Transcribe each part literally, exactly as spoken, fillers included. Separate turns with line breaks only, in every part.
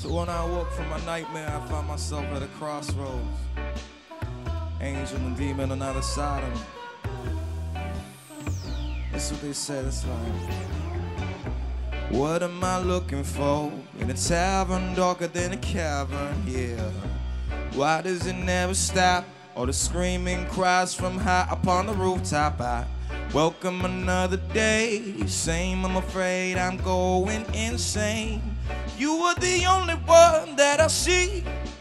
So when I woke from my nightmare, I found myself at a crossroads. Angel and demon on either side of me. That's what they said, it's like, what am I looking for in a tavern darker than a cavern, yeah. Why does it never stop? Or the screaming cries from high upon the rooftop. I welcome another day. Same, I'm afraid I'm going insane. You were the only one that I see.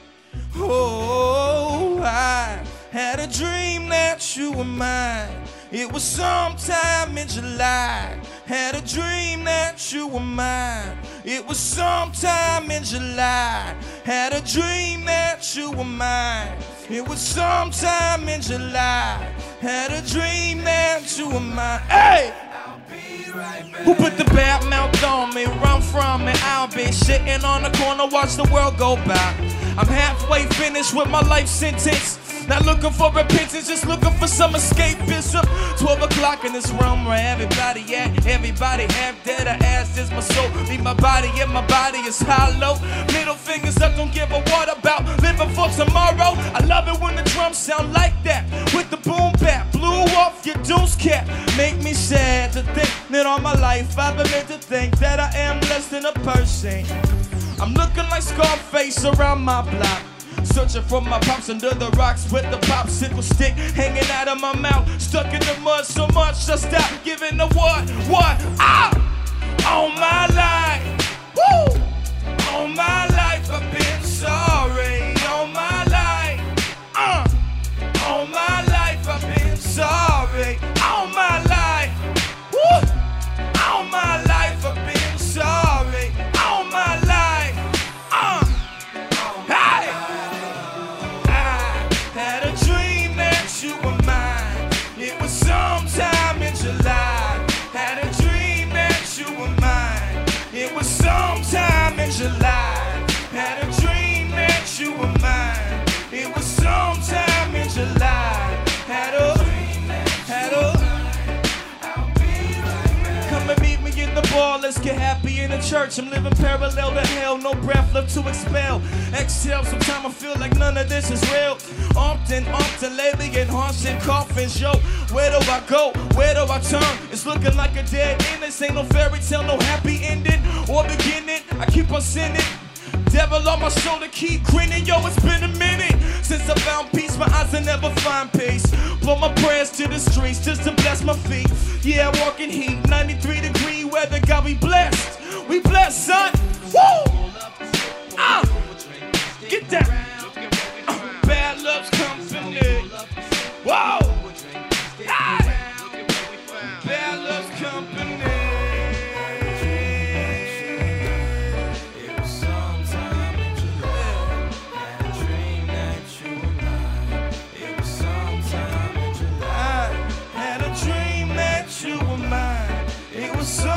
Oh, I had a dream that you were mine. It was sometime in July. Had a dream that you were mine. It was sometime in July. Had a dream that you were mine. It was sometime in July. Had a dream that you were mine. Hey! Who put the bad mouth on me? Run from me. I'll be sitting on the corner, watch the world go by. I'm halfway finished with my life sentence. Not looking for repentance, just looking for some escapism. Twelve o'clock in this room where everybody at, everybody half dead. I ask, is my soul leave my body, and my body is hollow. Middle fingers up, don't give a what about living for tomorrow. I love it when the drums sound like that, with the boom bap, blew off your deuce cap. Make me sad to think that all my life I've been meant to think that I am less than a person. I'm looking like Scarface around my block, searching for my pops under the rocks with the popsicle stick hanging out of my mouth. Stuck in the mud so much I stopped giving a what, what, ah! All my life, woo! All my life I've been sorry. All my life, uh! All my life I've been sorry. All my life, woo! All my life I've been sorry. All my life, uh! Hey! Sometime in July, had a dream that you were mine. It was sometime in July, had a dream that you were mine. It was sometime in July, had a, had a. Come and meet me in the bar, let's get happy in the church. I'm living parallel to hell, no breath left to expel. Exhale, sometimes I feel like none of this is real. Often, often lately in haunting coffins, yo. Where do I go? Where do I turn? It's looking like a dead end. This ain't no fairy tale, no happy ending or beginning. I keep on sinning. Devil on my shoulder, keep grinning. Yo, it's been a minute since I found peace. My eyes will never find peace. Blow my prayers to the streets just to bless my feet. Yeah, I walk in heat, ninety-three degree weather. God, we blessed. We blessed, son. Woo! Ah! Get that. Uh, bad love's company. Whoa! Hey! Bad love's company. It was sometime in July. Had a dream that you were mine. It was sometime in July. Had a dream that you were mine. It was so